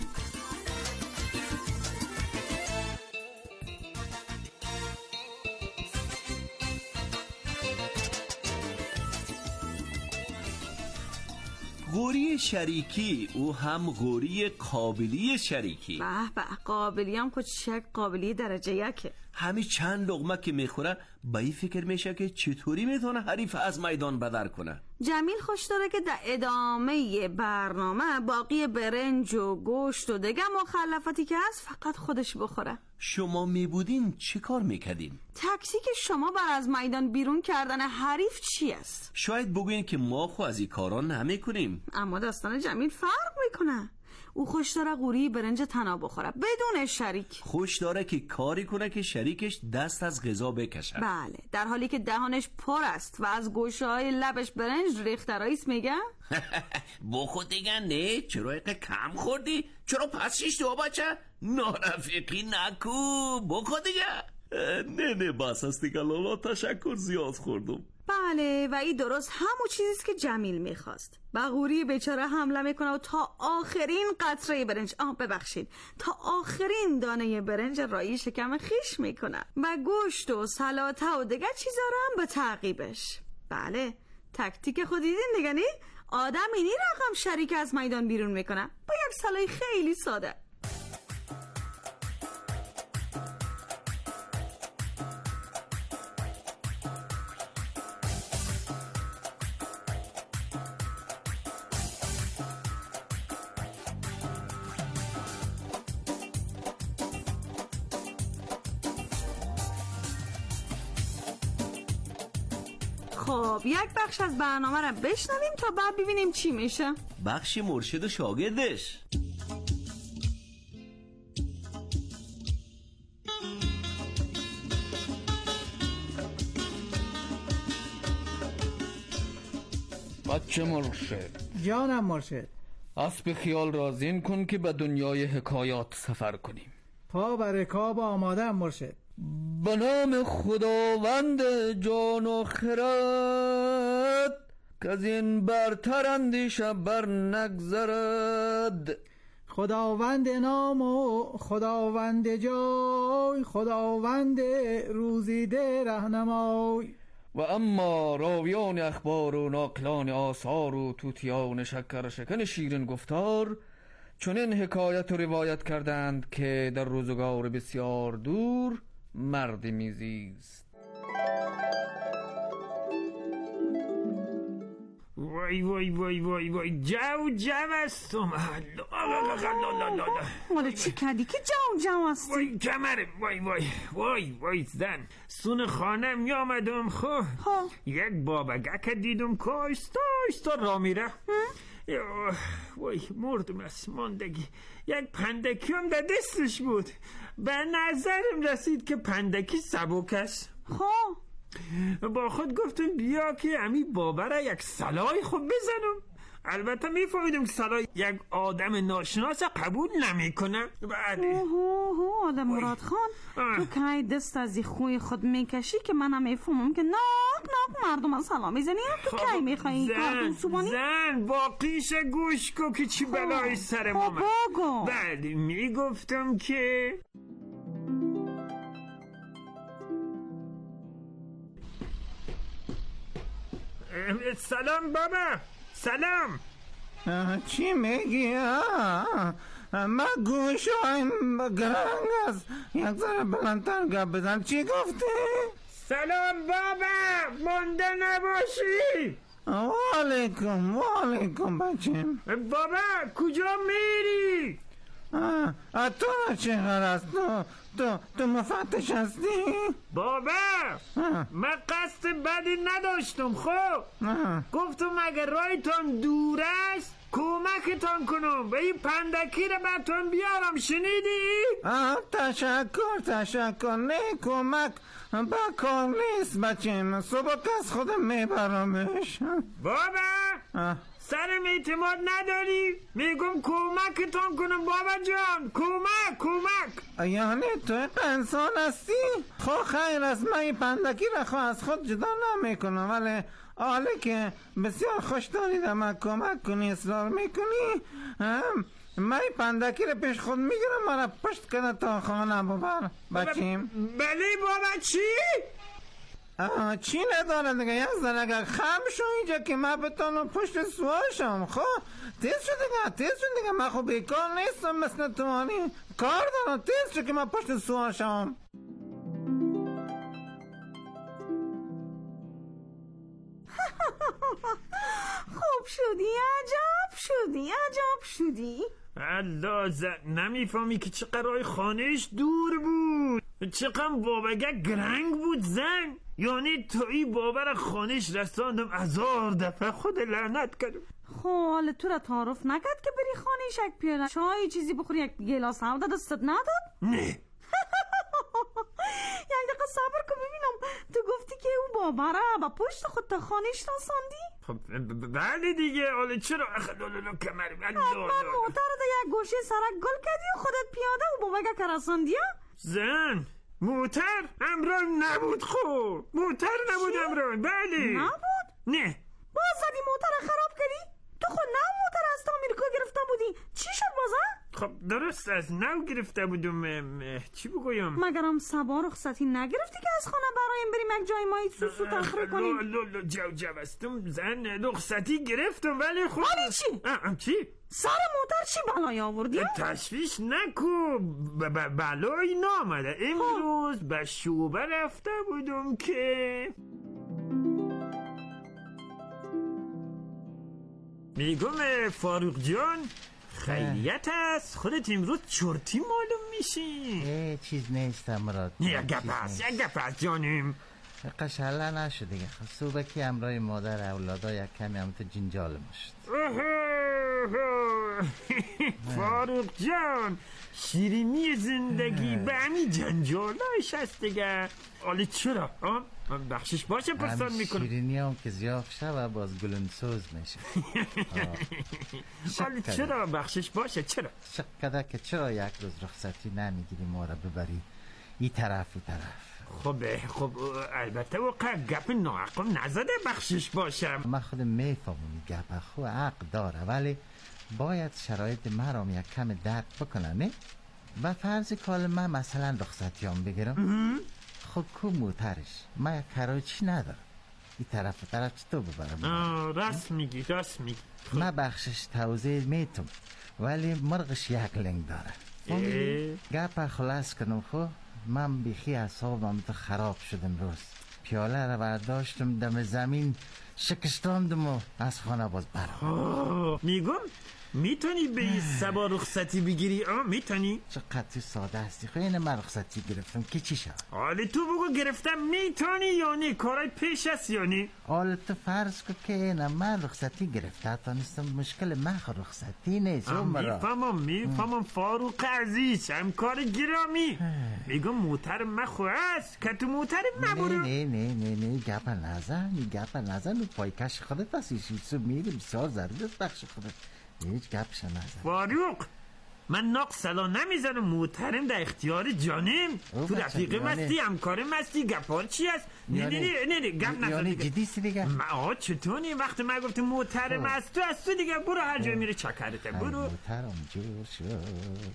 غوری شریکی، او هم غوری قابلی شریکی. به به، قابلی هم کوچک، قابلی درجه یکه. همین چند لقمه که میخوره با این فکر میشه که چطوری میتونه حریف از میدان بدر کنه. جمیل خوش داره که در ادامه برنامه باقی برنج و گوشت و دیگه مخلفاتی که هست فقط خودش بخوره. شما میبودین چی کار میکردین؟ تکتیک شما بر از میدان بیرون کردن حریف چی است؟ شاید بگوین که ما خو از این کارا نمیکنیم. اما داستان جمیل فرق میکنه. او خوش داره قوری برنج تنا بخوره بدون شریک. خوش داره که کاری کنه که شریکش دست از غذا بکشه. بله، در حالی که دهانش پر است و از گوشه‌های لبش برنج ریخته رئیس میگه بخود دیگه. نه چرا یک کم خوردی؟ چرا پس شیش دو بچه؟ نارفیقی نکو بخود دیگه. نه نه بس است دیگه لالا، تشکر زیاد خوردم. بله، و این درست همون چیزیست که جمیل میخواست. بغوری بیچاره حمله میکنه و تا آخرین قطره برنج آه ببخشید تا آخرین دانه برنج رایی شکم خیش میکنه و گوشت و سلاته و دیگه چیزا رو هم به تعقیبش. بله، تکتیک خود دیدین دیگه نی؟ آدم اینی رقم شریک از میدان بیرون میکنه با یک سلای خیلی ساده. خب یک بخش از برنامه را بشنویم تا بعد ببینیم چی میشه. بخش مرشد و شاگردش. بچه مرشد، جانم مرشد، اسب خیال را زین کن که به دنیای حکایات سفر کنیم. پا بر رکاب آماده ام مرشد. به نام خداوند جان و خرد که از این برتر اندیشه بر نگذرد. خداوند نام و خداوند جای، خداوند روزیده رهنمای. و اما راویان اخبار و ناقلان آثار و توتیان شکر شکن شیرین گفتار چنین حکایت و روایت کردند که در روزگار بسیار دور مردی میزیست. وای وای وای وای وای جو جو استم. ماله چی کردی که جو جو هستی؟ وای کمرم. وای وای وای وای زن سون خانه می آمدم. خب یک بابگک دیدم که آیستا آیستا را میره. وای مردم از ماندگی. یک پندکی هم در دستش بود. به نظرم رسید که پندکی سبک است. خب با خود گفتم بیا که امی بابا را یک سلای خود بزنم. البته میفهمیدم که سلای یک آدم ناشناس قبول نمیکنه. بله اوه آدم مراد خان، تو که دست از خوی خود میکشی که منم میفهمم که ناک ناک مردم از سلام میزنی. تو کی میخوایی کار سوبانی؟ زن باقیش گوش کو که چی بلای سر ما من. بله میگفتم که سلام بابا. سلام. چی میگی؟ من گوشایم گرنگ است. یک ذره بلندتر گپ بزن. چی گفتی؟ سلام بابا، مونده نباشی. والیکم والیکم بچه. بابا کجا میری؟ تو را چه غرض؟ تو تو تو مفتش هستی؟ بابا من قصد بدی نداشتم. خب گفتم اگر رایتان دور است کمکتان کنم به این پندکی را براتون بیارم. شنیدی؟ تشکر تشکر. نه کمک با کار نیست بچه. صبح از خودم میبرمش. بابا سرم اعتماد نداری؟ میگم کمکتان کنم بابا جان. کمک کمک. یعنی تو انسان هستی؟ خب خیر است. من این پندکی را خواهد از خود جدا نمیکنم، ولی حالا که بسیار خوش دارید من کمک کنی اصرار میکنی، من این پندکی را پیش خود میگیرم مرا پشت کنه تا خانه ببر بچیم. بله بابا. چی؟ آه چی نداره دیگه. یک زن اگر خم شو اینجا که من بتانم پشت سوار شم. خب تیز شو دیگه تیز شو دیگه. من خب بیکار نیستم مثل توانی. کار دارم. تیز شو که من پشت سوار شم. خوب شدی، عجب شدی، عجب شدی. الله زن نمیفهمی که چقدر خانهش دور بود، چقدر بابگه گرنگ بود زن. یعنی توی بابا را خانهش رساندم هزار دفعه خود لعنت کردم. خب حالا تو را تعارف نکرد که بری خانهش یک پیاله چای چیزی بخوری، یک گلاس هوا دستت نداد؟ نه. یک دقیقه صبر کن ببینم. تو گفتی که او بابا را با پشت خود تا خانهش رساندی؟ خب بله دیگه. حالا چرا اخلالو کمر من موتر دا یک گوشه سرک گل کردی و خودت پیاده و بابا که رساندی؟ زن موتر امران نبود. خب موتر نبود امران. بله نبود؟ نه. باز زدی موتر خراب کردی؟ تو خود نو موتر از آمریکا گرفته بودی، چی شد بازه؟ خب درست از نو گرفته بودم. چی بگویم؟ مگرم سبا رخصتی نگرفتی که از خانه برایم بریم یک جای مایی سوسو تخریه کنیم؟ لولو جو جو استم زن. رخصتی گرفتم ولی خب ولی چی؟ ام چی؟ سر موتر چی بلای آوردی؟ تشویش نکو. بلای نامده. امروز به شعبه رفته بودم که میگم فاروق جان خیلیت است خودت امروز چرتی معلوم میشی. چیز نیستم مراد. یک گپ هست یک گپ هست جانم. قشله نشد دیگه. صوبکی همراه مادر اولادا یک کمی هم تو جنجال مشد. فاروق جان، شیرینی زندگی به همین جنجالایش هست دیگه. حالی چرا؟ بخشش باشه پرسان میکنم. شیرینی هم که زیاف شد باز گلنسوز میشه. حالی چرا بخشش باشه؟ چرا؟ شک کده که چرا یک روز رخصتی نمیگیری ما را ببری این طرف این طرف. خب خب البته وقت گپ ناعقل نزده بخشش باشم. من خودم میفهمم گپ خو حق داره، ولی باید شرایط مرام یک کم درک بکنه نه؟ و فرض کال من مثلا رخصتیام بگیرم، خب کو موترش من یک کرای چی ندارم، این طرف طرف چطور ببرم؟ راست میگی راست میگی. من بخشش توضیح میتونم ولی مرغش یک لنگ داره. گپ خلاص کنم خب من بیخی اعصابم تو خراب شدم. روز پیاله رو برداشتم دم زمین شکستاندم و از خانه باز برام. میگم میتونی به این سبا رخصتی بگیری؟ آه میتونی؟ چقدر تو ساده هستی. خب اینه من رخصتی گرفتم که چی شد؟ حالی تو بگو گرفتم میتونی یا نه؟ کارای پیش است یا نه؟ حالی تو فرض کن که اینه من رخصتی گرفته تا نیستم. مشکل من خود رخصتی نیست. میفهمم میفهمم فاروق عزیز، همکار گرامی. میگم موتر من خو است که تو موتر من برو. نه نه نه نه گپ نزن گپ نزن. و پایکش خودت هستی شیسو میری بسیار ضرورت بخش خودت. هیچ گپش نزن فاروق. من ناق سلا نمیزنم، موترم در اختیار جانم. تو رفیقم هستی، همکارم هستی، گپار چی هست؟ نه نه نه نه گپ نزن. یعنی جدی سی دیگه؟ آه چطوری وقتی من گفتم موترم هست تو هست تو دیگه برو هر جای میره چکرته برو. موترم جور شد.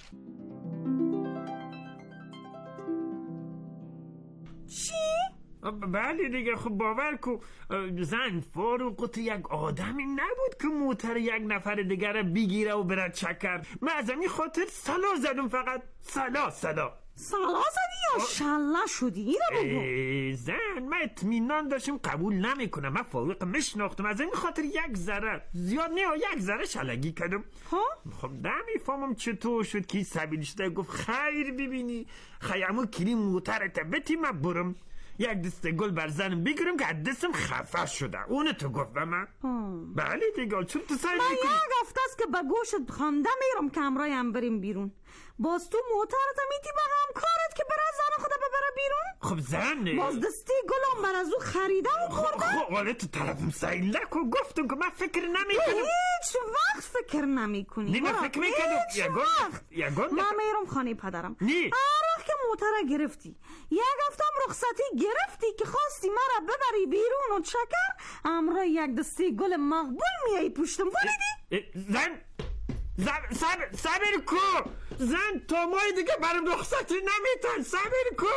چی؟ بله دیگه. خب باور کو زن فاروق تو یک آدمی نبود که موتر یک نفر دیگر رو بگیره و برد چکر. من از همین خاطر سلا زدم، فقط سلا سلا سلا زدی یا شلا شدی؟ این رو بگو. زن من اطمینان داشتم قبول نمیکنم. من فاروق مشناختم، از این خاطر یک ذره زیاد نه یک ذره شلگی کردم. خب نمیفهمم چطور شد که سبیل شده گفت خیر ببینی خیامو کلی موترت بتی من برم یک دسته گل بر زنم بگیرم که دستم خفه شده. اونه تو گفت به من؟ بله دیگه. چون تو سعی میکنی؟ من یک هفته است که به گوشت خانده میرم که همرایم بریم بیرون. باز تو موترت میتی به همکارت که برای زن خدا ببره بیرون؟ خب زن باز دستی گلم بر از او خریده و خورده؟ خب حالا تو طرفم سعی نکن. گفتم که من فکر نمیکنم. هیچ وقت فکر نمیکنی. نه من فکر میکنم یگان من میرم خانه پدرم. نه آره که موتر گرفتی یک هفته هم رخصتی گرفتی که خواستی مرا ببری بیرون و چکر امرا یک دستی گل مقبول میایی پشتم ولیدی؟ زن زن صبر صبر کو زن تا ماه دیگه برام رخصتی نمیتن. صبر کو.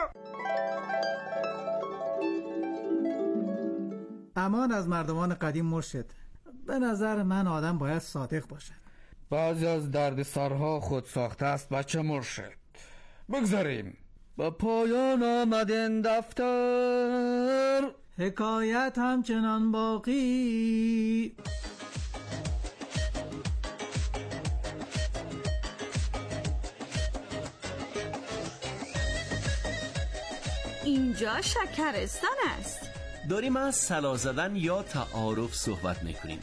امان از مردمان قدیم مرشد. به نظر من آدم باید صادق باشد. بعضی از درد سرها خود ساخته است بچه مرشد. بگذاریم با پایان آمد این دفتر، حکایت همچنان باقی. اینجا شکرستان است. داریم از سلا زدن یا تعارف صحبت میکنیم.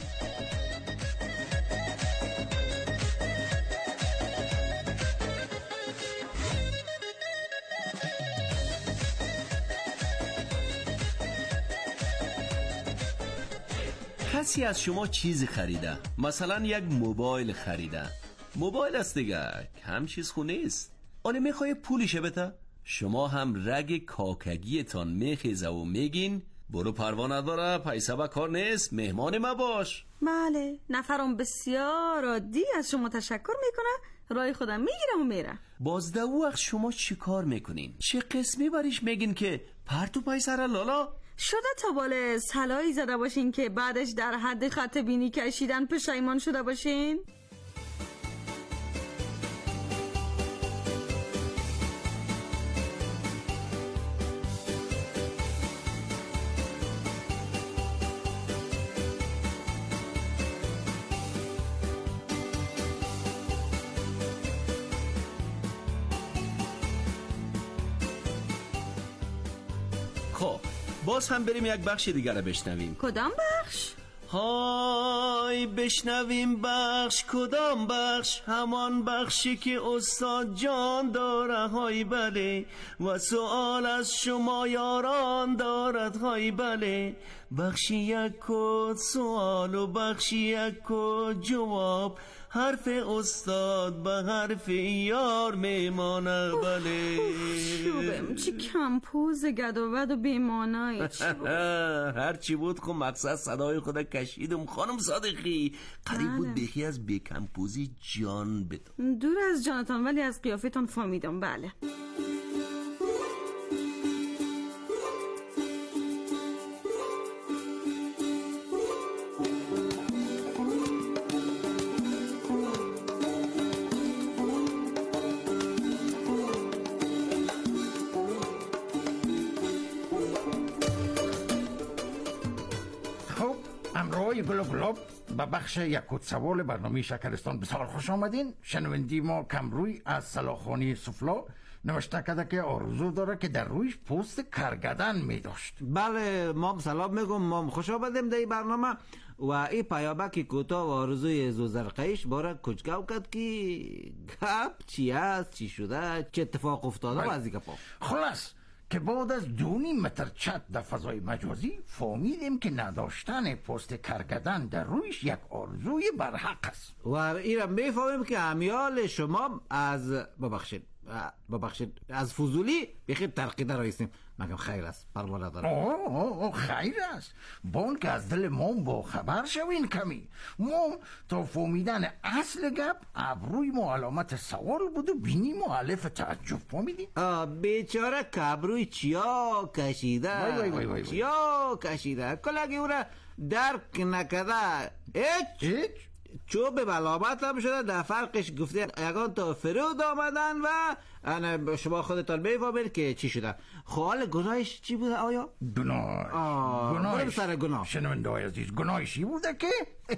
کسی از شما چیزی خریده، مثلا یک موبایل خریده. موبایل است دیگه، کم چیز خو نیست. آنه میخوای پولشه بده، شما هم رگ کاکگیتان میخیزه و میگین برو پروا نداره، پیسه با کار نیست، مهمان ما باش. بله نفرم بسیار عادی از شما تشکر میکنه، رای خودم میگیرم و میره. بازده وقت شما چی کار میکنین؟ چه قسمی بریش میگین که پرتو پیسه را لالا؟ شده تا بال سلایی زده باشین که بعدش در حد خط بینی کشیدن پشیمان شده باشین؟ خب باز هم بریم یک بخش دیگر رو بشنویم. کدام بخش؟ های بشنویم بخش کدام بخش؟ همان بخشی که استاد جان داره های بله، و سوال از شما یاران دارد های بله. بخشی یک کد سوال و بخشی یک کد جواب، حرف استاد به حرف یار میمانه بله. شوبم چی کمپوز گد و ود و بیمانایی چی بود؟ هر چی بود خب مقصد صدای خود کشیدم خانم صادقی. قریب بود بخی از بیکمپوزی جان بدم. دور از جانتان ولی از قیافتان فهمیدم. بله گل و گلاب به بخش یکوت سوال برنامه شکرستان بسیار خوش آمدین. شنوندی ما کمروی از سلاخانی سفلا نوشته کرده که آرزو داره که در رویش پوست کرگدن می داشت. بله ما سلام میگم، ما خوش آمدیم در این برنامه و این پیامک کوتاه و آرزوی زوزرقیش باره کچگاو کرد که گپ چی است، چی شده، چه اتفاق افتاده و از این گپا. خلاص که بعد از دونی متر چت در فضای مجازی فهمیدیم که نداشتن پوست کرگدن در رویش یک آرزوی برحق است و این را میفهمیم که امیال شما از ببخشید ببخشید از فضولی بخیر ترقیده رایستیم. مگم خیر است پروانه دارم. اوه اوه خیر است بون که از دل مام با خبر شوین کمی. مام تا فهمیدن اصل گپ ابروی ما علامت سوال بود و بینی ما الف تعجب. فهمیدی؟ بیچاره کابروی چیا کشیده وای وای وای وای چیا کشیده کلگی او را درک نکده. هیچ هیچ چوب بلابت هم شده در فرقش گفته یکان تا فرود آمدن و انا شما خودتان میفهمید که چی شده. خال گناهش چی بوده آیا؟ گناه گناهش سر گناه شنونده های عزیز گناهشی بوده که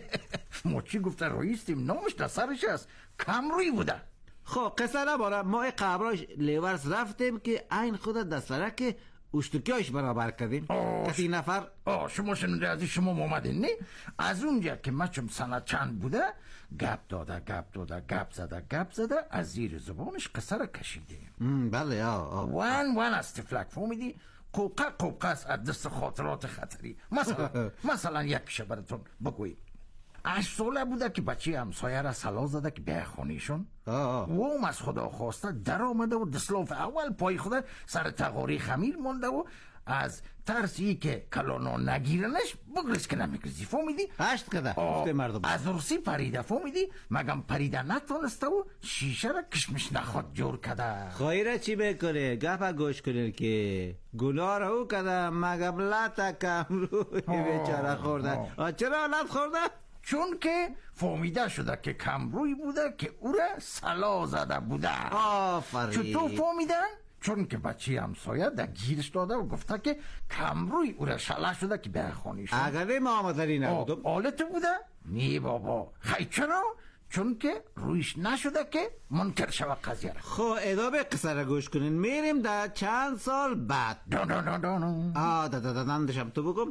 ما چی گفته رویستیم نامش در سرش است کمروی بوده. خب قصه نباره ما قبراش لیورس رفتیم که این خود در سرک اشترکیاش برابر کردیم. کسی نفر آه شما شنونده عزیز شما اومدین نه از اونجا که مچم سنه چند بوده گپ داده گپ داده گپ زده گپ زده از زیر زبانش قصه را کشیده. بله آه وان وان از تفلک فهمیدی قوقه قوقه است از دست خاطرات خطری. مثلا مثلا یک براتون بگویید هشت ساله بوده که بچه همسایه را سلا زده که بیای خانیشون و هم از خدا خواسته در آمده و دسلاف اول پای خدا سر تغاری خمیر مونده و از ترسی که کلانا نگیرنش بگرس که نمیگرزی. فهمیدی؟ هشت کده گفته مردم از رسی پریده. فهمیدی؟ مگم پریده نتونسته و شیشه را کشمش نخواد جور کده. خیره چی بکنه گفه گوش کنه که گناه را او کده مگم لطه کم روی بیچاره خورده. چرا لط خورده؟ چون که فهمیده شده که کمروی بوده که او را سلا زده بوده. آفرین. چطور فهمیدن؟ چون که بچه همسایه در گیرش داده و گفته که کمروی او را شلا شده که به خانیش. اگر نه ما آمدنی نبودم آلت بوده؟ نه بابا. خیلی چرا؟ چون که رویش نشده که منکر شود قضیه را. خب ادامه قصه را گوش کنین. میریم در چند سال بعد. دان دان دان دان آه دا دا دا دندشم تو بگم.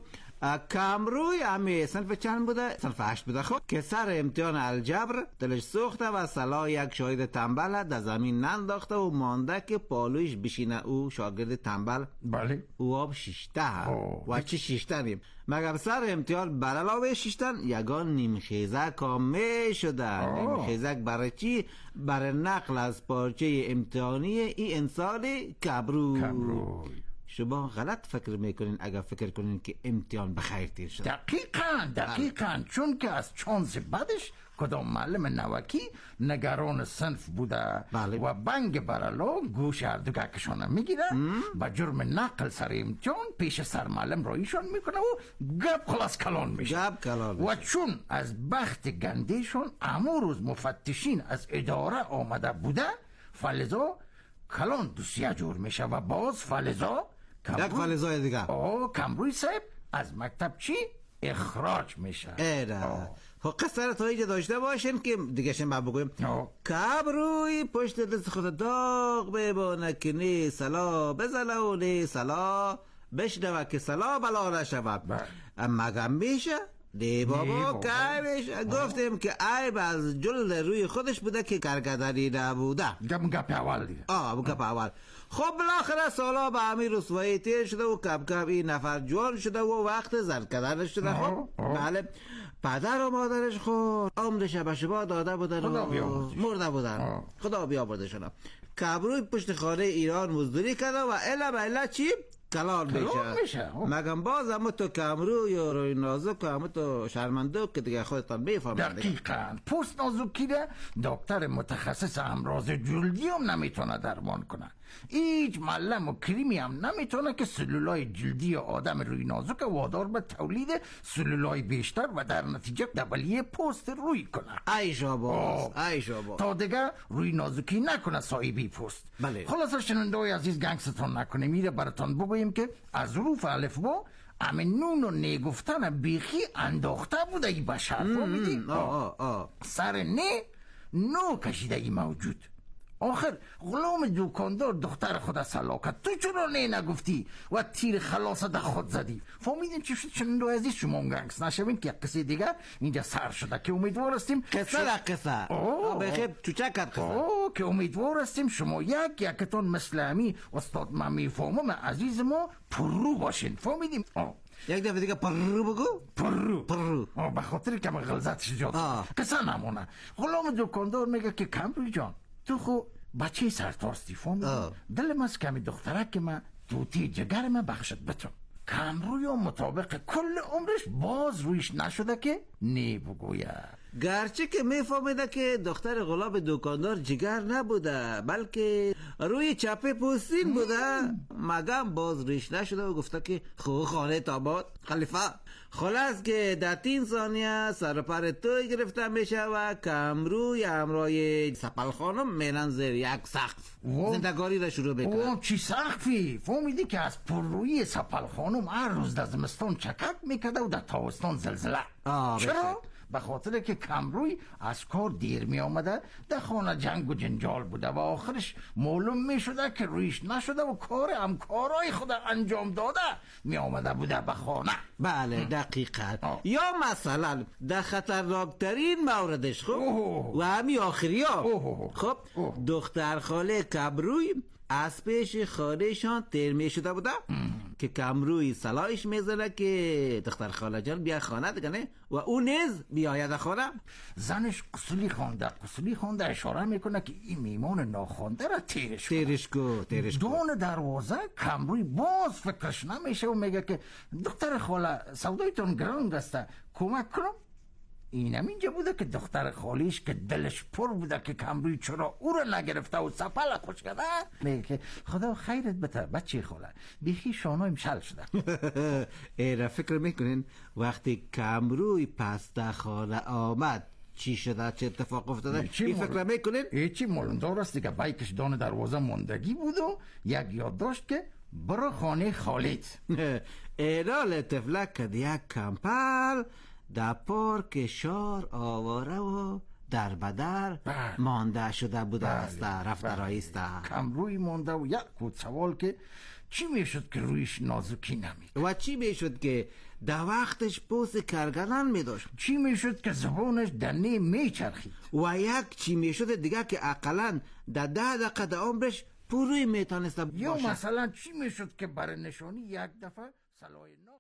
کمروی امی صنف چند بوده؟ صنف هشت بوده. خب که سر امتحان الجبر دلش سوخته و سلا یک شاگرد تنبل در زمین ننداخته و مانده که پالویش بشینه او شاگرد تنبل. بله او آب شیشته و چی شیشتنیم مگر سر امتحان برعلاوه شیشتن یگان نیمخیزک کامل شدن. نیمخیزک برای چی؟ برای نقل از پارچه امتحانی ای انسان کبروی. کبروی شما غلط فکر میکنین اگر فکر کنین که امتحان بخیر تیر شد. دقیقاً دقیقاً چون که از چانس بعدش کدام معلم نوکی نگران صنف بوده. بله. و بنگ برالو گوش هر دو گکشانه میگیره با جرم نقل سر امتحان پیش سر معلم رایشان میکنه و گپ خلاص کلان میشه. گپ کلان و چون از بخت گندهشون امو روز مفتشین از اداره آمده بوده فلزا کلان دوسیه جور میشه و باز فلزا یک فلزای دیگه آه کمروی صاحب از مکتب چی؟ اخراج میشه. ایره خب قصه را تا اینجا داشته باشین که دیگه شن باید بگویم کمروی پشت دست خود داغ ببانه که نی سلا بزله و نی سلا بشنوه که سلا بلا نشود. مگم میشه؟ دی بابا که میشه. گفتیم که عیب از جلد روی خودش بوده که کرگدنی نبوده. گم گپ اول دیگه. آه گپ اول. خب بالاخره سالا به همین رسوایی تیر شده و کم کم این نفر جوان شده و وقت زرد کردنش شده. خب بله پدر و مادرش خود عمرش به شما داده بودن و مرده بودن. خدا بیامرزشون. کبروی پشت خانه ایران مزدوری کرده و الا به الا چی؟ کلان میشه. مگم باز همه تو کمرو یا روی نازک و همه تو شرمنده که دیگه خودتان میفهمید. دقیقاً پوست نازکی ده دکتر متخصص امراض جلدی هم نمیتونه درمان کنه. هیچ ملم و کریمی هم نمیتونه که سلولای جلدی آدم روی نازک وادار به تولید سلولای بیشتر و در نتیجه دبلی پوست روی کنه. ای شاباس ای شاباس. تا دیگه روی نازکی نکنه صاحبی پوست. بله. خلاص شنونده‌های عزیز گنگستون نکنه میره براتون بگویم که از حروف الف با همین نون و نگفتن بیخی انداخته بوده ای بشر. فهمیدی؟ آه آه سر نه نو کشیده ای موجود. آخر غلام دوکاندار دختر خود سلا کرد، تو چرا نه نگفتی و تیر خلاصه ده خود زدی؟ فهمیدین چی شد؟ شنوندو عزیز شما گنگس نشوین که یک قصه دیگه اینجا سر شده که امیدوار هستیم قصه در قصه بخیر تو چه کرد قصه اوه که امیدوار هستیم شما یک یکتون مثل همی استاد من میفهمم عزیز ما پررو باشین. فهمیدیم؟ یک دفعه دیگه پررو بگو. پررو پررو به خاطر که من غلظتش جاد قصه نمونه. غلام دوکاندار میگه که کمروی جان تو خو بچه سرتاستی فهمیدی؟ دل من از کمی دخترک که من توتی جگر من بخشت بتون. کمروی و مطابق کل عمرش باز رویش نشده که نی بگوید. گرچه که میفهمیده که دختر غلام دکاندار جگر نبوده بلکه روی چپه پوستین بوده، مگم باز ریش نشده و گفته که خو خانه تاباد خلیفه. خلاص که در تین ثانیه سر پر توی گرفته میشه و کمروی همراه سپل خانم میلن زیر یک سقف زندگاری را شروع بکنه. اوه چی سقفی؟ فهمیدی که از پررویی سپل خانم هر روز در زمستان چکک میکده و در تابستان زلزله. چرا؟ به خاطر که کمروی از کار دیر می آمده، در خانه جنگ و جنجال بوده و آخرش معلوم می شده که رویش نشده و کار همکارای خود انجام داده می آمده بوده به خانه. بله دقیقا. یا مثلا در خطرناکترین موردش خب و همی آخری ها خب دختر خاله کمروی از پیش خانهشان تیر می شده بوده که کمروی سلایش میزنه که دختر خاله جان بیا خانه دیگه و او نیز بیاید خانه. زنش قسلی خونده قسلی خونده اشاره میکنه که این میمون ناخونده را تیرش تیرش کو تیرش کو. دون دروازه کمروی باز فکرش نمیشه و میگه که دختر خاله سودایتون گران دسته کمک کنم. اینم اینجا بوده که دختر خالیش که دلش پر بوده که کمروی چرا او رو نگرفته و سپل خوش کرده میگه که خدا خیرت بده بچه خاله بیخی شانایم شل شده. ایره فکر میکنین وقتی کمروی پس در خانه آمد چی شده چه اتفاق افتاده؟ این فکر میکنین؟ هیچی معلومدار است دیگه بایکش دان دروازه ماندگی بود و یک یاد داشت که برو خانه خالیت. ایرال تفلک کد یک کمپل در پارک شار آواره و در بدر مانده شده بوده است رفت رایسته. کمروی مانده و یک کود سوال که چی میشد که رویش نازکی نمید و چی میشد که در وقتش پوست کرگدن میداشت، چی میشد که زبانش دنه میچرخید و یک چی میشد دیگه که اقلا در ده دقیقه در عمرش پروی میتونسته باشه. یا مثلا چی میشد که برای نشانی یک دفعه سلای نو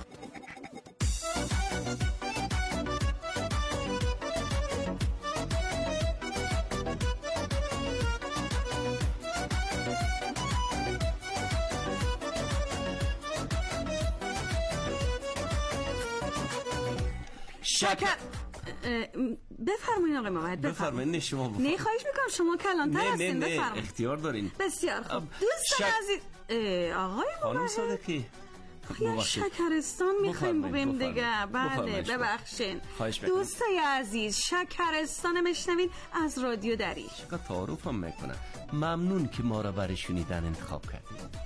شکر بفرمایید آقای موحد بفرمایید. نه شما نه خواهش میکنم شما کلانتر هستین. نه بفرمایید اختیار دارین. بسیار خوب دوستان عزیز آقای خانم صادقی شکرستان میخوایم ببینیم دیگه. بله ببخشین دوستای عزیز شکرستان مشنوین از رادیو دری. چقدر تعارف هم میکنه. ممنون که ما را برای شنیدن انتخاب کردید.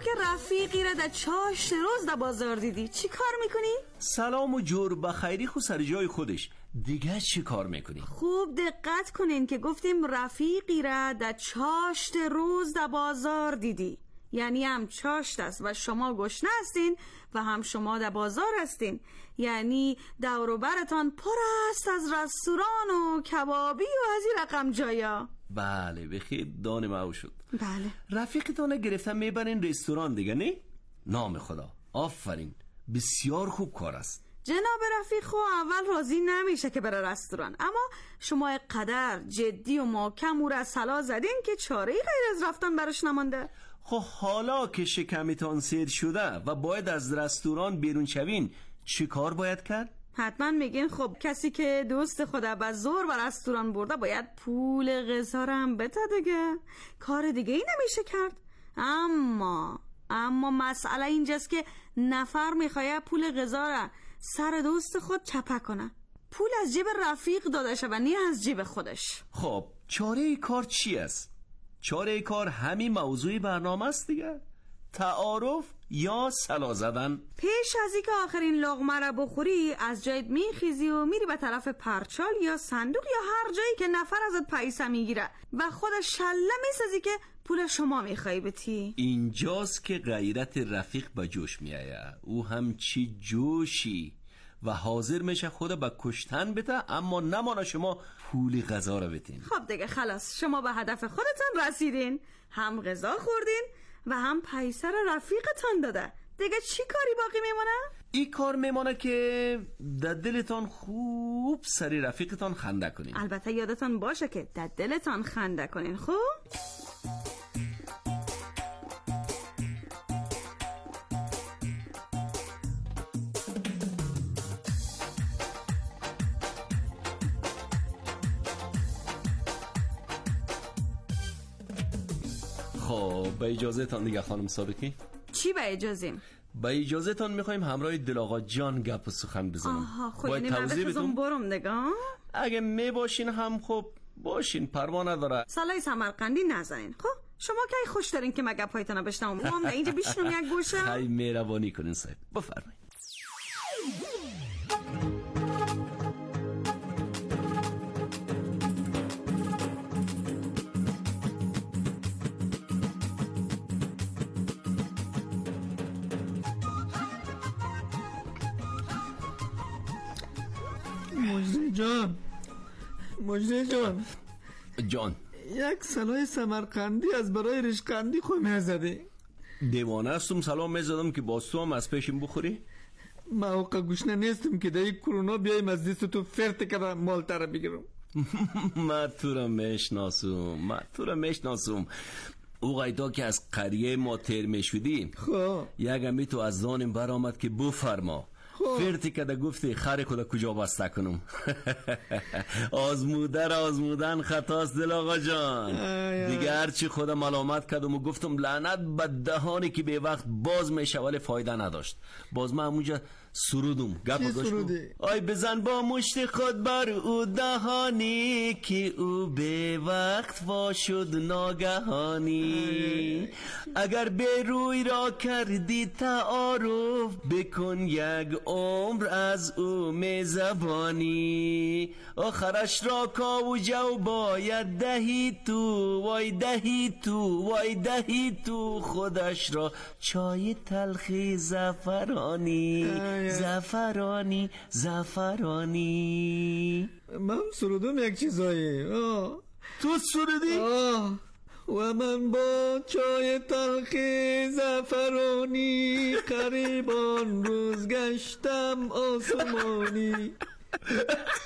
که رفیقی را در چاشت روز در بازار دیدی چی کار میکنی؟ سلام و جور بخیری خو سر جای خودش. دیگه چی کار میکنی؟ خوب دقت کنین که گفتیم رفیقی را در چاشت روز در بازار دیدی، یعنی هم چاشت است و شما گشنه هستین و هم شما در بازار هستین، یعنی دور و برتان پر است از رستوران و کبابی و از این رقم جایا. بله بخیر دان معو شد. بله. رفیقتان گرفتن میبرین رستوران دیگه نه؟ نام خدا آفرین، بسیار خوب کار است. جناب رفیق خو اول راضی نمیشه که بره رستوران، اما شما قدر جدی و محکم او را سلا زدین که چاره غیر از رفتن برش نمانده. خب حالا که شکمتان سیر شده و باید از رستوران بیرون شوین چی کار باید کرد؟ حتما میگین خب کسی که دوست خود به زور به رستوران برده باید پول غذا را هم بده دیگه، کار دیگه ای نمیشه کرد. اما اما مسئله اینجاست که نفر میخواد پول غذا را سر دوست خود چپه کنه، پول از جیب رفیق داده شه و نه از جیب خودش. خب چاره ای کار چی است؟ چاره ای کار همین موضوع برنامه است دیگه، تعارف یا سلا زدن. پیش از اینکه آخرین لقمه را بخوری از جایت میخیزی و میری به طرف پرچال یا صندوق یا هر جایی که نفر ازت پیسه میگیره و خودش شله میسازی که پول شما میخوای بتی. اینجاست که غیرت رفیق به جوش میایه، او هم چی جوشی و حاضر میشه خود به کشتن بده اما نمانه شما پول غذا رو بتین. خب دیگه خلاص شما به هدف خودتان رسیدین، هم غذا خوردین و هم پیسه رو رفیقتان داده، دیگه چی کاری باقی میمونه؟ این کار میمونه که در دلتان خوب سری رفیقتان خنده کنین. البته یادتان باشه که در دلتان خنده کنین. خوب خب به اجازه تان دیگه خانم سابقی. چی به اجازیم؟ به اجازه تان میخوایم همراه دل آقا جان گپ و سخن بزنم. آها خب اینه من بخزم برم نگاه. اگه می باشین هم خب باشین، پروا نداره. سالای سمرقندی نزنین. خب شما که خوش دارین که مگه پایتون بشنم ما هم در اینجا بیشنم یک گوشه. خیلی مهربانی کنین صاحب، بفرمایید. مجری جان مجری جان جان یک سلای سمرقندی از برای رشقندی خود میزدی. دیوانه استم سلام میزدم که باز تو هم از پیشم بخوری. موقع گوشنه نیستم که در یک کرونا بیایم از دست تو فرت کردم مالتر بگیرم. من تو را میشناسم من تو را میشناسم او قیدا که از قریه ما تیر میشودی خب یک امی تو از دانم برآمد که بفرما فرتی که دا گفتی خری کدا کجا بسته کنم. آزموده را آزمودن خطاست دل آقا جان. دیگه هرچی خودم ملامت کردم و گفتم لعنت به دهانی که به وقت باز میشه ولی فایده نداشت. باز من همونجا سرودم گپ گوش. آی بزن با مشت خود بر او دهانی که او به وقت وا شد ناگهانی. اگر به روی را کردی تعارف بکن یک عمر از او میزبانی. آخرش را کاو جو باید دهی تو وای دهی تو وای دهی تو خودش را چای تلخی زفرانی زفرانی زفرانی. من سرودم یک چیزایی. آه. تو سرودی؟ آه. و من با چای تلخی زفرانی قریبان روز گشتم آسمانی.